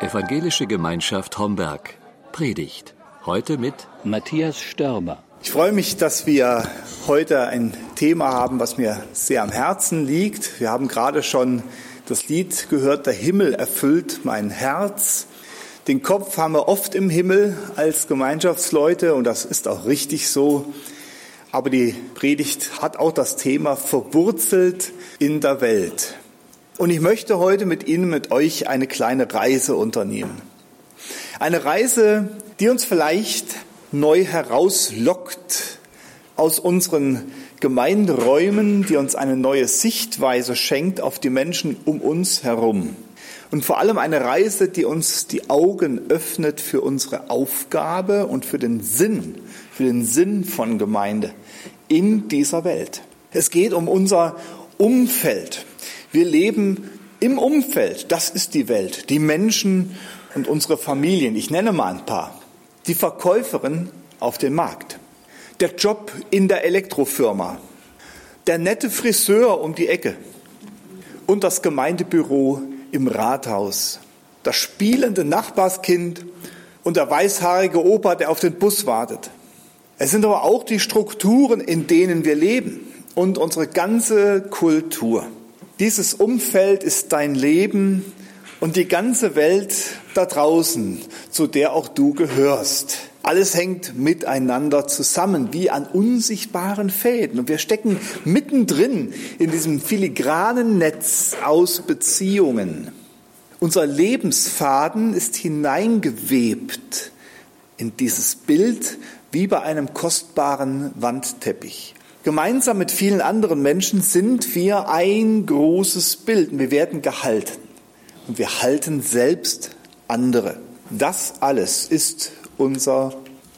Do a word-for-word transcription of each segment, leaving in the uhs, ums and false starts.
Evangelische Gemeinschaft Homberg. Predigt. Heute mit Matthias Störmer. Ich freue mich, dass wir heute ein Thema haben, was mir sehr am Herzen liegt. Wir haben gerade schon das Lied gehört, der Himmel erfüllt mein Herz. Den Kopf haben wir oft im Himmel als Gemeinschaftsleute und das ist auch richtig so. Aber die Predigt hat auch das Thema verwurzelt in der Welt. Und ich möchte heute mit Ihnen, mit euch eine kleine Reise unternehmen. Eine Reise, die uns vielleicht neu herauslockt aus unseren Gemeinderäumen, die uns eine neue Sichtweise schenkt auf die Menschen um uns herum. Und vor allem eine Reise, die uns die Augen öffnet für unsere Aufgabe und für den Sinn, für den Sinn von Gemeinde in dieser Welt. Es geht um unser Umfeld. Wir leben im Umfeld, das ist die Welt, die Menschen und unsere Familien. Ich nenne mal ein paar. Die Verkäuferin auf dem Markt, der Job in der Elektrofirma, der nette Friseur um die Ecke und das Gemeindebüro im Rathaus, das spielende Nachbarskind und der weißhaarige Opa, der auf den Bus wartet. Es sind aber auch die Strukturen, in denen wir leben und unsere ganze Kultur. Dieses Umfeld ist dein Leben und die ganze Welt da draußen, zu der auch du gehörst. Alles hängt miteinander zusammen, wie an unsichtbaren Fäden. Und wir stecken mittendrin in diesem filigranen Netz aus Beziehungen. Unser Lebensfaden ist hineingewebt in dieses Bild wie bei einem kostbaren Wandteppich. Gemeinsam mit vielen anderen Menschen sind wir ein großes Bild und wir werden gehalten. Und wir halten selbst andere. Das alles ist unser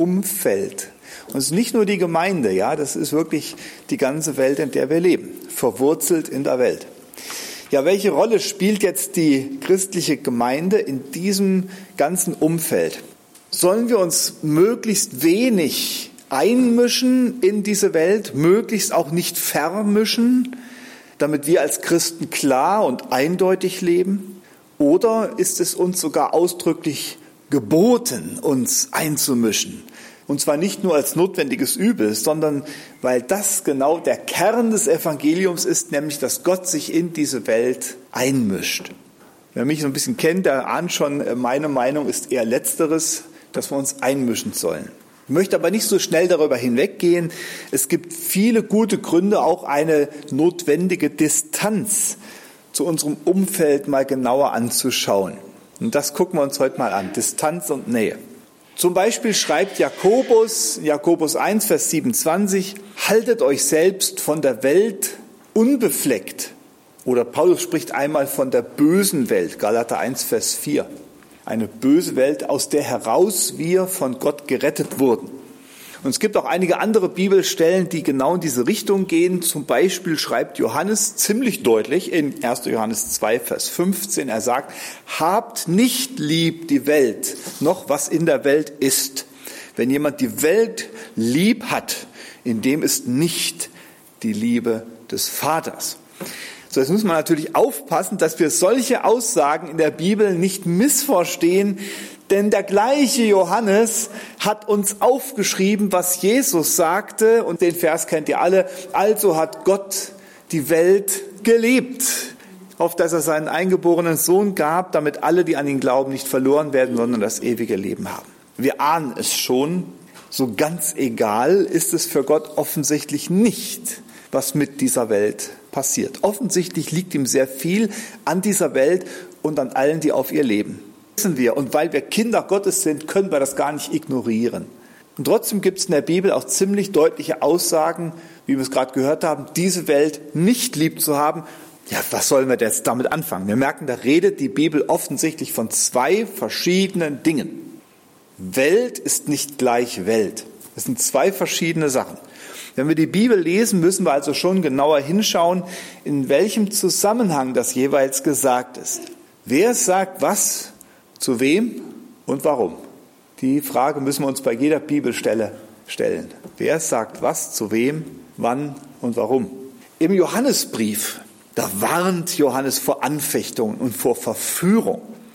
Umfeld. Und es ist nicht nur die Gemeinde, ja, das ist wirklich die ganze Welt, in der wir leben, verwurzelt in der Welt. Ja, welche Rolle spielt jetzt die christliche Gemeinde in diesem ganzen Umfeld? Sollen wir uns möglichst wenig einmischen in diese Welt, möglichst auch nicht vermischen, damit wir als Christen klar und eindeutig leben? Oder ist es uns sogar ausdrücklich geboten, uns einzumischen? Und zwar nicht nur als notwendiges Übel, sondern weil das genau der Kern des Evangeliums ist, nämlich dass Gott sich in diese Welt einmischt. Wer mich so ein bisschen kennt, der ahnt schon, meine Meinung ist eher Letzteres, dass wir uns einmischen sollen. Ich möchte aber nicht so schnell darüber hinweggehen. Es gibt viele gute Gründe, auch eine notwendige Distanz zu unserem Umfeld mal genauer anzuschauen. Und das gucken wir uns heute mal an. Distanz und Nähe. Zum Beispiel schreibt Jakobus, Jakobus eins, Vers siebenundzwanzig, haltet euch selbst von der Welt unbefleckt. Oder Paulus spricht einmal von der bösen Welt, Galater eins, Vers vier. Eine böse Welt, aus der heraus wir von Gott gerettet wurden. Und es gibt auch einige andere Bibelstellen, die genau in diese Richtung gehen. Zum Beispiel schreibt Johannes ziemlich deutlich in erster Johannes zwei, Vers fünfzehn, er sagt, habt nicht lieb die Welt, noch was in der Welt ist. Wenn jemand die Welt lieb hat, in dem ist nicht die Liebe des Vaters. So, jetzt muss man natürlich aufpassen, dass wir solche Aussagen in der Bibel nicht missverstehen, denn der gleiche Johannes hat uns aufgeschrieben, was Jesus sagte, und den Vers kennt ihr alle, also hat Gott die Welt geliebt, auf dass er seinen eingeborenen Sohn gab, damit alle, die an ihn glauben, nicht verloren werden, sondern das ewige Leben haben. Wir ahnen es schon, so ganz egal ist es für Gott offensichtlich nicht, was mit dieser Welt passiert. Offensichtlich liegt ihm sehr viel an dieser Welt und an allen, die auf ihr leben. Das wissen wir. Und weil wir Kinder Gottes sind, können wir das gar nicht ignorieren. Und trotzdem gibt es in der Bibel auch ziemlich deutliche Aussagen, wie wir es gerade gehört haben, diese Welt nicht lieb zu haben. Ja, was sollen wir jetzt damit anfangen? Wir merken, da redet die Bibel offensichtlich von zwei verschiedenen Dingen. Welt ist nicht gleich Welt. Das sind zwei verschiedene Sachen. Wenn wir die Bibel lesen, müssen wir also schon genauer hinschauen, in welchem Zusammenhang das jeweils gesagt ist. Wer sagt was, zu wem und warum? Die Frage müssen wir uns bei jeder Bibelstelle stellen. Wer sagt was, zu wem, wann und warum? Im Johannesbrief, da warnt Johannes vor Anfechtungen und vor Verführung.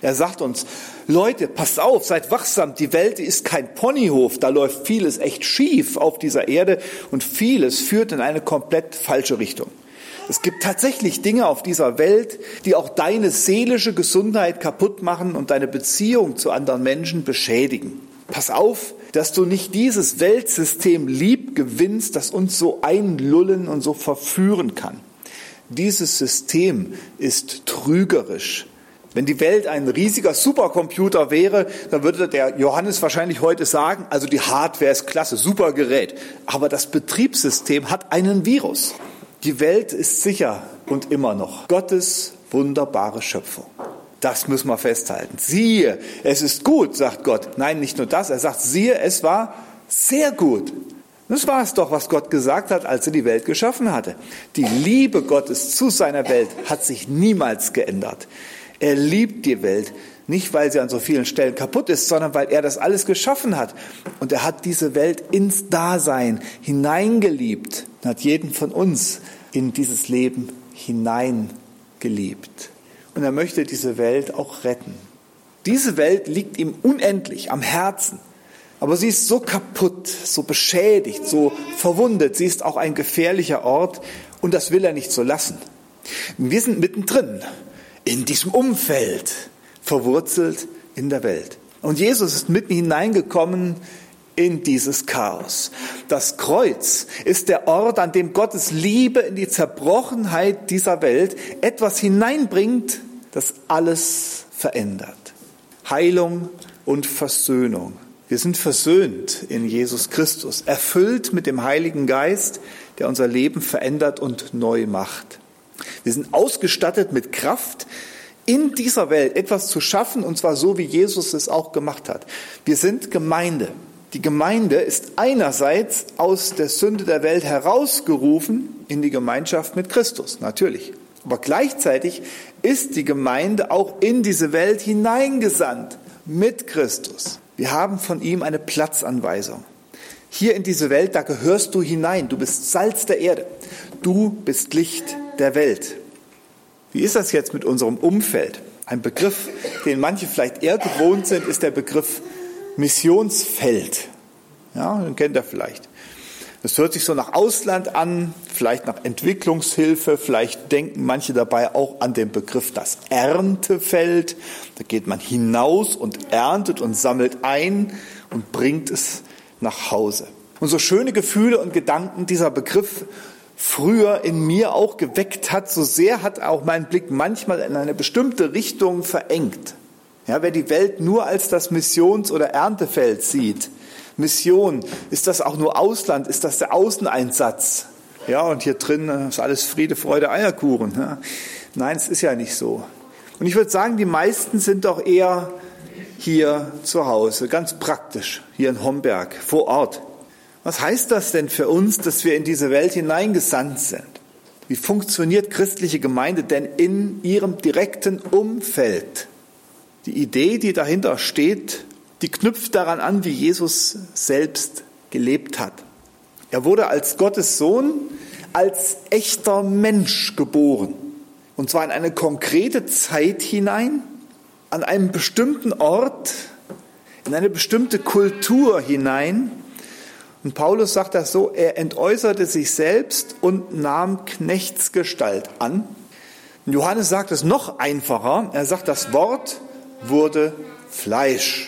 Er sagt uns, Leute, passt auf, seid wachsam, die Welt ist kein Ponyhof, da läuft vieles echt schief auf dieser Erde und vieles führt in eine komplett falsche Richtung. Es gibt tatsächlich Dinge auf dieser Welt, die auch deine seelische Gesundheit kaputt machen und deine Beziehung zu anderen Menschen beschädigen. Pass auf, dass du nicht dieses Weltsystem lieb gewinnst, das uns so einlullen und so verführen kann. Dieses System ist trügerisch. Wenn die Welt ein riesiger Supercomputer wäre, dann würde der Johannes wahrscheinlich heute sagen, also die Hardware ist klasse, super Gerät. Aber das Betriebssystem hat einen Virus. Die Welt ist sicher und immer noch Gottes wunderbare Schöpfung. Das müssen wir festhalten. Siehe, es ist gut, sagt Gott. Nein, nicht nur das, er sagt, siehe, es war sehr gut. Das war es doch, was Gott gesagt hat, als er die Welt geschaffen hatte. Die Liebe Gottes zu seiner Welt hat sich niemals geändert. Er liebt die Welt, nicht weil sie an so vielen Stellen kaputt ist, sondern weil er das alles geschaffen hat. Und er hat diese Welt ins Dasein hineingeliebt und hat jeden von uns in dieses Leben hineingeliebt. Und er möchte diese Welt auch retten. Diese Welt liegt ihm unendlich am Herzen. Aber sie ist so kaputt, so beschädigt, so verwundet. Sie ist auch ein gefährlicher Ort und das will er nicht so lassen. Wir sind mittendrin in diesem Umfeld, verwurzelt in der Welt. Und Jesus ist mitten hineingekommen in dieses Chaos. Das Kreuz ist der Ort, an dem Gottes Liebe in die Zerbrochenheit dieser Welt etwas hineinbringt, das alles verändert. Heilung und Versöhnung. Wir sind versöhnt in Jesus Christus, erfüllt mit dem Heiligen Geist, der unser Leben verändert und neu macht. Wir sind ausgestattet mit Kraft, in dieser Welt etwas zu schaffen, und zwar so, wie Jesus es auch gemacht hat. Wir sind Gemeinde. Die Gemeinde ist einerseits aus der Sünde der Welt herausgerufen in die Gemeinschaft mit Christus, natürlich. Aber gleichzeitig ist die Gemeinde auch in diese Welt hineingesandt mit Christus. Wir haben von ihm eine Platzanweisung. Hier in diese Welt, da gehörst du hinein. Du bist Salz der Erde. Du bist Licht der Welt. Wie ist das jetzt mit unserem Umfeld? Ein Begriff, den manche vielleicht eher gewohnt sind, ist der Begriff Missionsfeld. Ja, den kennt ihr vielleicht. Das hört sich so nach Ausland an, vielleicht nach Entwicklungshilfe, vielleicht denken manche dabei auch an den Begriff das Erntefeld. Da geht man hinaus und erntet und sammelt ein und bringt es nach Hause. Und so schöne Gefühle und Gedanken dieser Begriff früher in mir auch geweckt hat, so sehr hat auch mein Blick manchmal in eine bestimmte Richtung verengt. Ja, wer die Welt nur als das Missions- oder Erntefeld sieht, Mission, ist das auch nur Ausland, ist das der Außeneinsatz? Ja, und hier drin ist alles Friede, Freude, Eierkuchen. Ja. Nein, es ist ja nicht so. Und ich würde sagen, die meisten sind doch eher hier zu Hause, ganz praktisch, hier in Homberg, vor Ort. Was heißt das denn für uns, dass wir in diese Welt hineingesandt sind? Wie funktioniert christliche Gemeinde denn in ihrem direkten Umfeld? Die Idee, die dahinter steht, die knüpft daran an, wie Jesus selbst gelebt hat. Er wurde als Gottes Sohn, als echter Mensch geboren. Und zwar in eine konkrete Zeit hinein, an einen bestimmten Ort, in eine bestimmte Kultur hinein. Und Paulus sagt das so, er entäußerte sich selbst und nahm Knechtsgestalt an. Und Johannes sagt es noch einfacher. Er sagt, das Wort wurde Fleisch.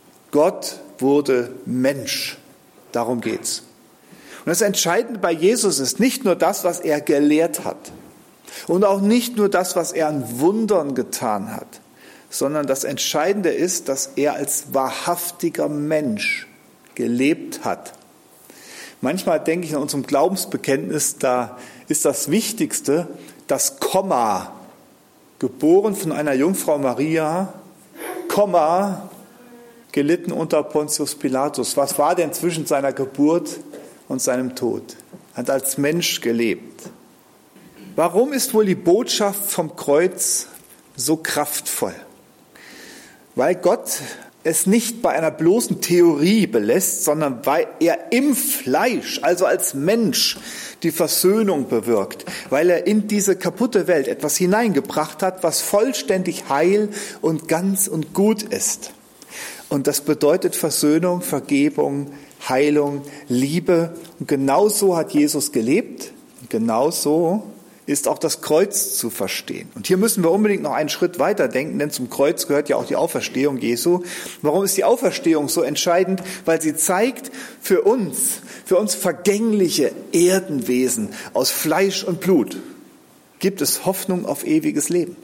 Gott wurde Mensch. Darum geht's. Und das Entscheidende bei Jesus ist nicht nur das, was er gelehrt hat. Und auch nicht nur das, was er an Wundern getan hat. Sondern das Entscheidende ist, dass er als wahrhaftiger Mensch gelebt hat. Manchmal denke ich in unserem Glaubensbekenntnis, da ist das Wichtigste das Komma. Geboren von einer Jungfrau Maria, Komma, gelitten unter Pontius Pilatus. Was war denn zwischen seiner Geburt und seinem Tod? Hat als Mensch gelebt. Warum ist wohl die Botschaft vom Kreuz so kraftvoll? Weil Gott es nicht bei einer bloßen Theorie belässt, sondern weil er im Fleisch, also als Mensch, die Versöhnung bewirkt, weil er in diese kaputte Welt etwas hineingebracht hat, was vollständig heil und ganz und gut ist. Und das bedeutet Versöhnung, Vergebung, Heilung, Liebe. Und genau so hat Jesus gelebt. Und genau so ist auch das Kreuz zu verstehen. Und hier müssen wir unbedingt noch einen Schritt weiter denken, denn zum Kreuz gehört ja auch die Auferstehung Jesu. Warum ist die Auferstehung so entscheidend? Weil sie zeigt, für uns, für uns vergängliche Erdenwesen aus Fleisch und Blut, gibt es Hoffnung auf ewiges Leben.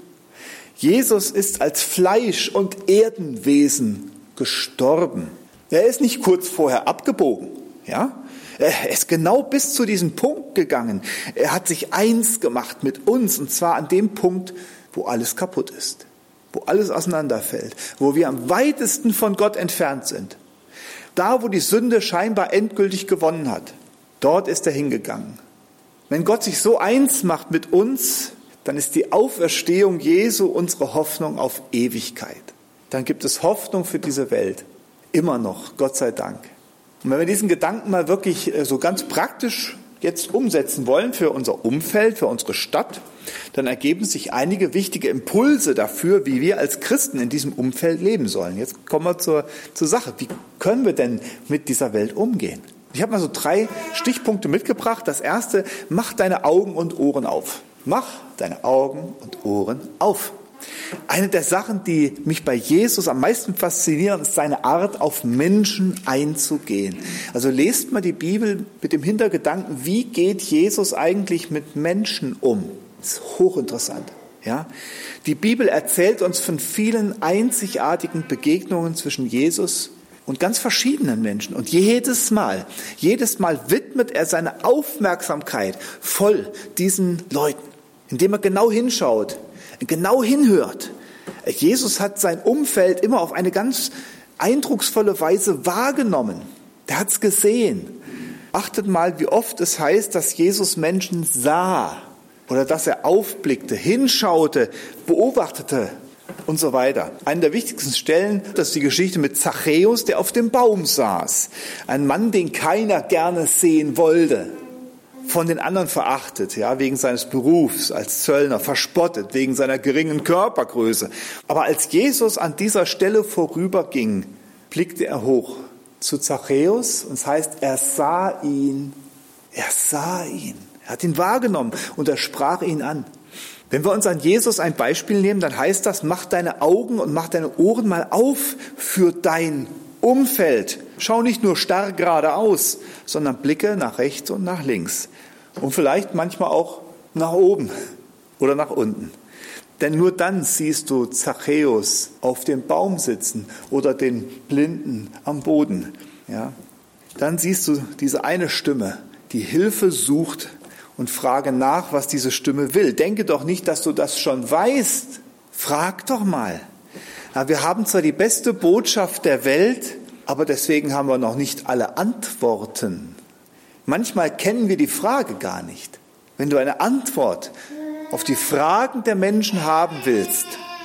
Jesus ist als Fleisch- und Erdenwesen gestorben. Er ist nicht kurz vorher abgebogen, ja? Er ist genau bis zu diesem Punkt gegangen. Er hat sich eins gemacht mit uns, und zwar an dem Punkt, wo alles kaputt ist, wo alles auseinanderfällt, wo wir am weitesten von Gott entfernt sind. Da, wo die Sünde scheinbar endgültig gewonnen hat, dort ist er hingegangen. Wenn Gott sich so eins macht mit uns, dann ist die Auferstehung Jesu unsere Hoffnung auf Ewigkeit. Dann gibt es Hoffnung für diese Welt. Immer noch, Gott sei Dank. Und wenn wir diesen Gedanken mal wirklich so ganz praktisch jetzt umsetzen wollen für unser Umfeld, für unsere Stadt, dann ergeben sich einige wichtige Impulse dafür, wie wir als Christen in diesem Umfeld leben sollen. Jetzt kommen wir zur, zur Sache. Wie können wir denn mit dieser Welt umgehen? Ich habe mal so drei Stichpunkte mitgebracht. Das erste, mach deine Augen und Ohren auf. Mach deine Augen und Ohren auf. Eine der Sachen, die mich bei Jesus am meisten faszinieren, ist seine Art, auf Menschen einzugehen. Also lest mal die Bibel mit dem Hintergedanken, wie geht Jesus eigentlich mit Menschen um? Das ist hochinteressant. Ja? Die Bibel erzählt uns von vielen einzigartigen Begegnungen zwischen Jesus und ganz verschiedenen Menschen. Und jedes Mal, jedes Mal widmet er seine Aufmerksamkeit voll diesen Leuten, indem er genau hinschaut, genau hinhört. Jesus hat sein Umfeld immer auf eine ganz eindrucksvolle Weise wahrgenommen. Der hat es gesehen. Achtet mal, wie oft es heißt, dass Jesus Menschen sah oder dass er aufblickte, hinschaute, beobachtete und so weiter. Eine der wichtigsten Stellen, das ist die Geschichte mit Zachäus, der auf dem Baum saß. Ein Mann, den keiner gerne sehen wollte. Von den anderen verachtet, ja, wegen seines Berufs als Zöllner, verspottet, wegen seiner geringen Körpergröße. Aber als Jesus an dieser Stelle vorüberging, blickte er hoch zu Zachäus und es heißt, er sah ihn, er sah ihn, er hat ihn wahrgenommen und er sprach ihn an. Wenn wir uns an Jesus ein Beispiel nehmen, dann heißt das, mach deine Augen und mach deine Ohren mal auf für dein Umfeld. Schau nicht nur starr geradeaus, sondern blicke nach rechts und nach links. Und vielleicht manchmal auch nach oben oder nach unten. Denn nur dann siehst du Zachäus auf dem Baum sitzen oder den Blinden am Boden. Ja? Dann siehst du diese eine Stimme, die Hilfe sucht, und frage nach, was diese Stimme will. Denke doch nicht, dass du das schon weißt. Frag doch mal. Ja, wir haben zwar die beste Botschaft der Welt, aber deswegen haben wir noch nicht alle Antworten. Manchmal kennen wir die Frage gar nicht. Wenn du eine Antwort auf die Fragen der Menschen haben willst,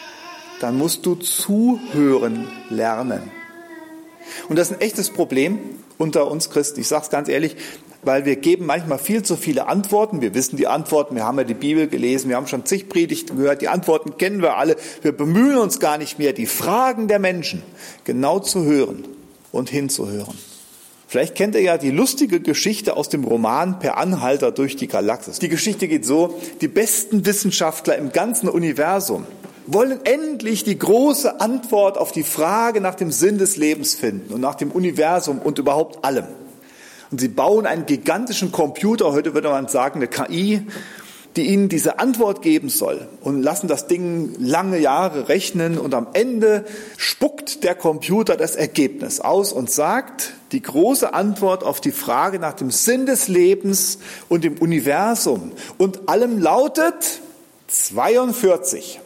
dann musst du zuhören lernen. Und das ist ein echtes Problem unter uns Christen. Ich sage es ganz ehrlich, weil wir geben manchmal viel zu viele Antworten. Wir wissen die Antworten, wir haben ja die Bibel gelesen, wir haben schon zig Predigten gehört, die Antworten kennen wir alle. Wir bemühen uns gar nicht mehr, die Fragen der Menschen genau zu hören und hinzuhören. Vielleicht kennt ihr ja die lustige Geschichte aus dem Roman Per Anhalter durch die Galaxis. Die Geschichte geht so, die besten Wissenschaftler im ganzen Universum wollen endlich die große Antwort auf die Frage nach dem Sinn des Lebens finden und nach dem Universum und überhaupt allem. Und sie bauen einen gigantischen Computer, heute würde man sagen eine K I, die ihnen diese Antwort geben soll und lassen das Ding lange Jahre rechnen und am Ende spuckt der Computer das Ergebnis aus und sagt, die große Antwort auf die Frage nach dem Sinn des Lebens und dem Universum und allem lautet zweiundvierzig.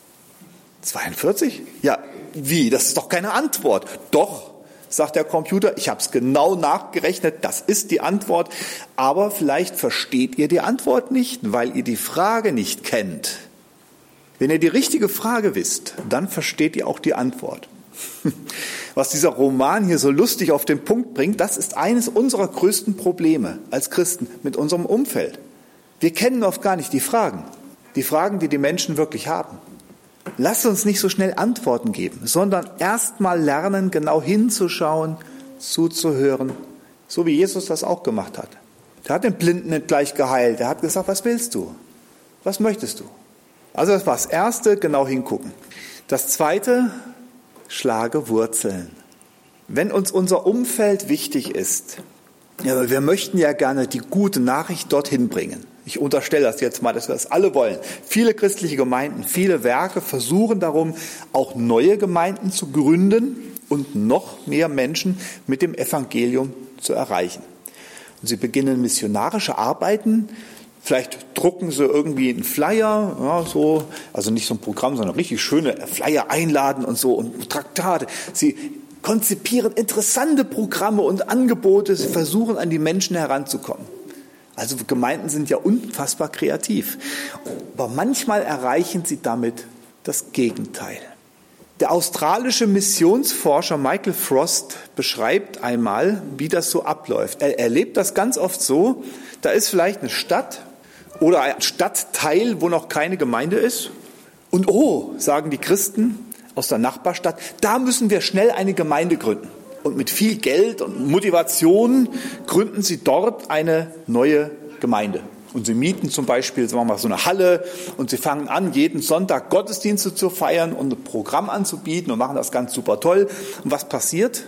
zweiundvierzig? Ja, wie? Das ist doch keine Antwort. Doch, sagt der Computer, ich habe es genau nachgerechnet, das ist die Antwort, aber vielleicht versteht ihr die Antwort nicht, weil ihr die Frage nicht kennt. Wenn ihr die richtige Frage wisst, dann versteht ihr auch die Antwort. Was dieser Roman hier so lustig auf den Punkt bringt, das ist eines unserer größten Probleme als Christen mit unserem Umfeld. Wir kennen oft gar nicht die Fragen, die Fragen, die die Menschen wirklich haben. Lasst uns nicht so schnell Antworten geben, sondern erst mal lernen, genau hinzuschauen, zuzuhören, so wie Jesus das auch gemacht hat. Der hat den Blinden nicht gleich geheilt, er hat gesagt, was willst du? Was möchtest du? Also das war das Erste, genau hingucken. Das Zweite, schlage Wurzeln. Wenn uns unser Umfeld wichtig ist, ja, wir möchten ja gerne die gute Nachricht dorthin bringen. Ich unterstelle das jetzt mal, dass wir das alle wollen. Viele christliche Gemeinden, viele Werke versuchen darum, auch neue Gemeinden zu gründen und noch mehr Menschen mit dem Evangelium zu erreichen. Und sie beginnen missionarische Arbeiten. Vielleicht drucken sie irgendwie einen Flyer, ja, so, also nicht so ein Programm, sondern richtig schöne Flyer einladen und so und Traktate. Sie konzipieren interessante Programme und Angebote. Sie versuchen, an die Menschen heranzukommen. Also Gemeinden sind ja unfassbar kreativ. Aber manchmal erreichen sie damit das Gegenteil. Der australische Missionsforscher Michael Frost beschreibt einmal, wie das so abläuft. Er erlebt das ganz oft so, da ist vielleicht eine Stadt oder ein Stadtteil, wo noch keine Gemeinde ist. Und oh, sagen die Christen aus der Nachbarstadt, da müssen wir schnell eine Gemeinde gründen. Und mit viel Geld und Motivation gründen sie dort eine neue Gemeinde. Und sie mieten zum Beispiel sagen wir mal, so eine Halle und sie fangen an, jeden Sonntag Gottesdienste zu feiern und ein Programm anzubieten und machen das ganz super toll. Und was passiert?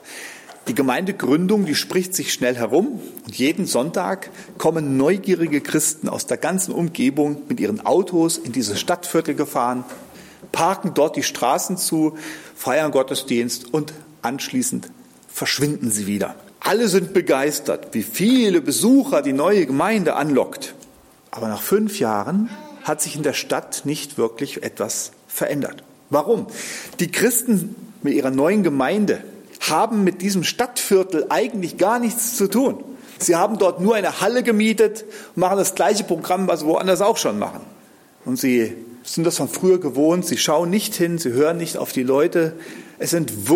Die Gemeindegründung, die spricht sich schnell herum und jeden Sonntag kommen neugierige Christen aus der ganzen Umgebung mit ihren Autos in diese Stadtviertel gefahren, parken dort die Straßen zu, feiern Gottesdienst und anschließend verschwinden sie wieder. Alle sind begeistert, wie viele Besucher die neue Gemeinde anlockt. Aber nach fünf Jahren hat sich in der Stadt nicht wirklich etwas verändert. Warum? Die Christen mit ihrer neuen Gemeinde haben mit diesem Stadtviertel eigentlich gar nichts zu tun. Sie haben dort nur eine Halle gemietet und machen das gleiche Programm, was sie woanders auch schon machen. Und sie sind das von früher gewohnt, sie schauen nicht hin, sie hören nicht auf die Leute. Es sind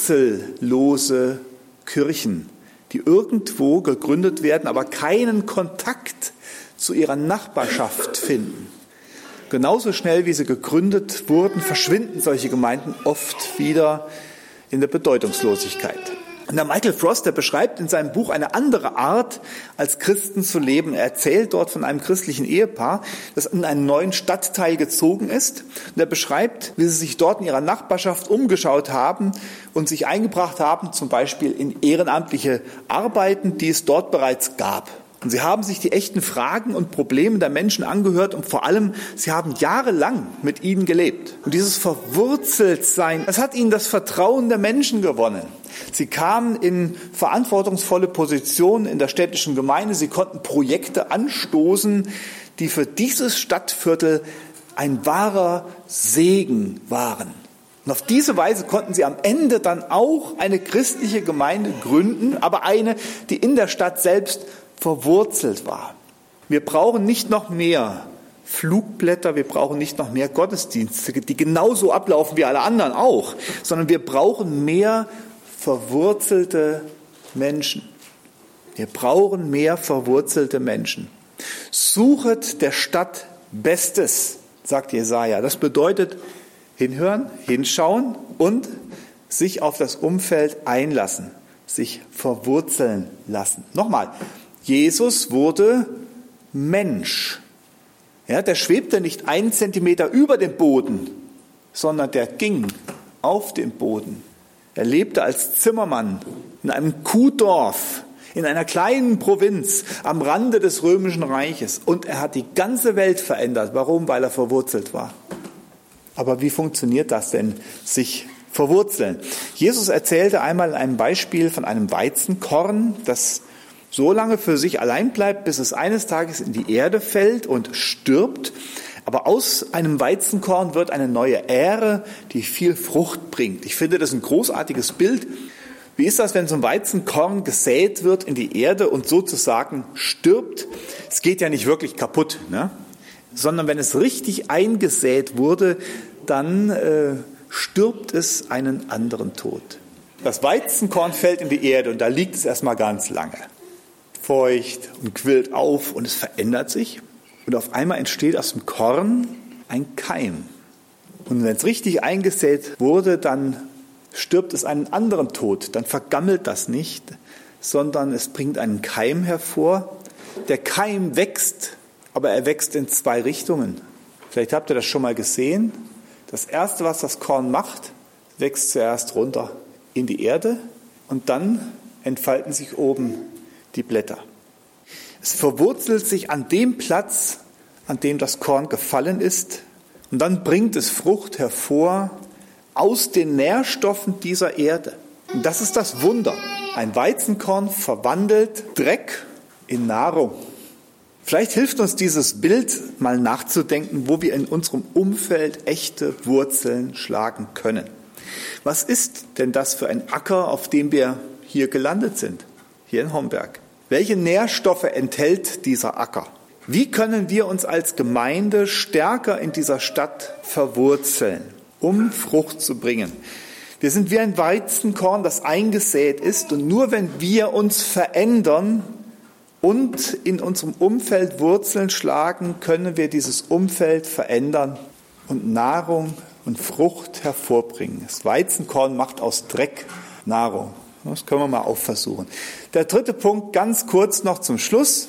wurzellose Kirchen, die irgendwo gegründet werden, aber keinen Kontakt zu ihrer Nachbarschaft finden. Genauso schnell, wie sie gegründet wurden, verschwinden solche Gemeinden oft wieder in der Bedeutungslosigkeit. Und der Michael Frost, der beschreibt in seinem Buch eine andere Art, als Christen zu leben. Er erzählt dort von einem christlichen Ehepaar, das in einen neuen Stadtteil gezogen ist. Und er beschreibt, wie sie sich dort in ihrer Nachbarschaft umgeschaut haben und sich eingebracht haben, zum Beispiel in ehrenamtliche Arbeiten, die es dort bereits gab. Und sie haben sich die echten Fragen und Probleme der Menschen angehört und vor allem, sie haben jahrelang mit ihnen gelebt. Und dieses Verwurzeltsein, das hat ihnen das Vertrauen der Menschen gewonnen. Sie kamen in verantwortungsvolle Positionen in der städtischen Gemeinde. Sie konnten Projekte anstoßen, die für dieses Stadtviertel ein wahrer Segen waren. Und auf diese Weise konnten sie am Ende dann auch eine christliche Gemeinde gründen, aber eine, die in der Stadt selbst verwurzelt war. Wir brauchen nicht noch mehr Flugblätter, wir brauchen nicht noch mehr Gottesdienste, die genauso ablaufen wie alle anderen auch, sondern wir brauchen mehr verwurzelte Menschen. Wir brauchen mehr verwurzelte Menschen. Suchet der Stadt Bestes, sagt Jesaja. Das bedeutet hinhören, hinschauen und sich auf das Umfeld einlassen, sich verwurzeln lassen. Nochmal, Jesus wurde Mensch. Ja, der schwebte nicht einen Zentimeter über dem Boden, sondern der ging auf dem Boden. Er lebte als Zimmermann in einem Kuhdorf, in einer kleinen Provinz am Rande des Römischen Reiches. Und er hat die ganze Welt verändert. Warum? Weil er verwurzelt war. Aber wie funktioniert das denn, sich verwurzeln? Jesus erzählte einmal in einem Beispiel von einem Weizenkorn, das so lange für sich allein bleibt, bis es eines Tages in die Erde fällt und stirbt. Aber aus einem Weizenkorn wird eine neue Ähre, die viel Frucht bringt. Ich finde das ein großartiges Bild. Wie ist das, wenn so ein Weizenkorn gesät wird in die Erde und sozusagen stirbt? Es geht ja nicht wirklich kaputt, ne? Sondern wenn es richtig eingesät wurde, dann äh, stirbt es einen anderen Tod. Das Weizenkorn fällt in die Erde und da liegt es erstmal ganz lange. Feucht und quillt auf und es verändert sich. Und auf einmal entsteht aus dem Korn ein Keim. Und wenn es richtig eingesät wurde, dann stirbt es einen anderen Tod. Dann vergammelt das nicht, sondern es bringt einen Keim hervor. Der Keim wächst, aber er wächst in zwei Richtungen. Vielleicht habt ihr das schon mal gesehen. Das Erste, was das Korn macht, wächst zuerst runter in die Erde und dann entfalten sich oben die Blätter. Es verwurzelt sich an dem Platz, an dem das Korn gefallen ist, und dann bringt es Frucht hervor aus den Nährstoffen dieser Erde. Und das ist das Wunder. Ein Weizenkorn verwandelt Dreck in Nahrung. Vielleicht hilft uns dieses Bild, mal nachzudenken, wo wir in unserem Umfeld echte Wurzeln schlagen können. Was ist denn das für ein Acker, auf dem wir hier gelandet sind, hier in Homberg? Welche Nährstoffe enthält dieser Acker? Wie können wir uns als Gemeinde stärker in dieser Stadt verwurzeln, um Frucht zu bringen? Wir sind wie ein Weizenkorn, das eingesät ist, und nur wenn wir uns verändern und in unserem Umfeld Wurzeln schlagen, können wir dieses Umfeld verändern und Nahrung und Frucht hervorbringen. Das Weizenkorn macht aus Dreck Nahrung. Das können wir mal auch versuchen. Der dritte Punkt, ganz kurz noch zum Schluss.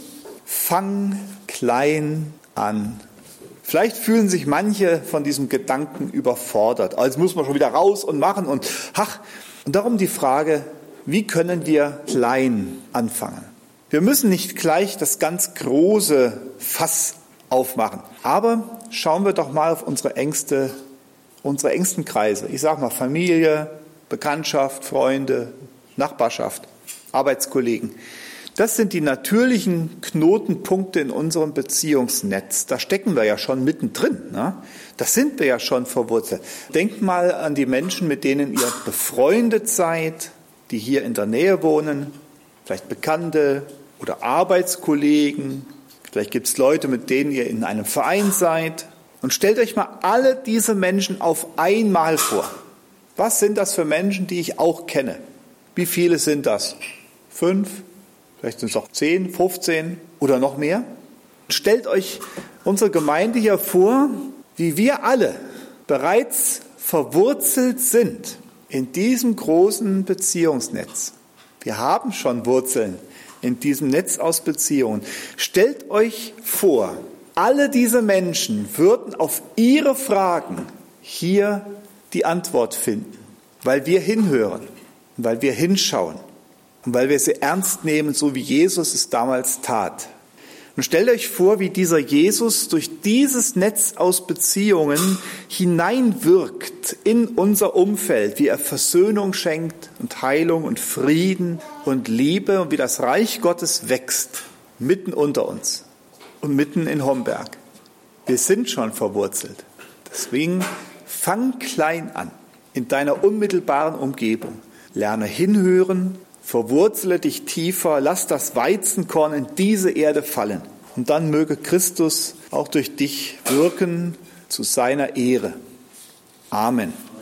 Fang klein an. Vielleicht fühlen sich manche von diesem Gedanken überfordert. Also muss man schon wieder raus und machen und ach. Und darum die Frage, wie können wir klein anfangen? Wir müssen nicht gleich das ganz große Fass aufmachen. Aber schauen wir doch mal auf unsere engste, unsere engsten Kreise. Ich sage mal Familie, Bekanntschaft, Freunde, Nachbarschaft, Arbeitskollegen. Das sind die natürlichen Knotenpunkte in unserem Beziehungsnetz. Da stecken wir ja schon mittendrin. Ne? Das sind wir ja schon verwurzelt. Denkt mal an die Menschen, mit denen ihr befreundet seid, die hier in der Nähe wohnen, vielleicht Bekannte oder Arbeitskollegen. Vielleicht gibt es Leute, mit denen ihr in einem Verein seid. Und stellt euch mal alle diese Menschen auf einmal vor. Was sind das für Menschen, die ich auch kenne? Wie viele sind das? Fünf? Vielleicht sind es auch zehn, fünfzehn oder noch mehr? Stellt euch unsere Gemeinde hier vor, wie wir alle bereits verwurzelt sind in diesem großen Beziehungsnetz. Wir haben schon Wurzeln in diesem Netz aus Beziehungen. Stellt euch vor, alle diese Menschen würden auf ihre Fragen hier die Antwort finden, weil wir hinhören, weil wir hinschauen und weil wir sie ernst nehmen, so wie Jesus es damals tat. Und stellt euch vor, wie dieser Jesus durch dieses Netz aus Beziehungen hineinwirkt in unser Umfeld, wie er Versöhnung schenkt und Heilung und Frieden und Liebe und wie das Reich Gottes wächst, mitten unter uns und mitten in Homberg. Wir sind schon verwurzelt. Deswegen fang klein an in deiner unmittelbaren Umgebung. Lerne hinhören, verwurzele dich tiefer, lass das Weizenkorn in diese Erde fallen. Und dann möge Christus auch durch dich wirken zu seiner Ehre. Amen.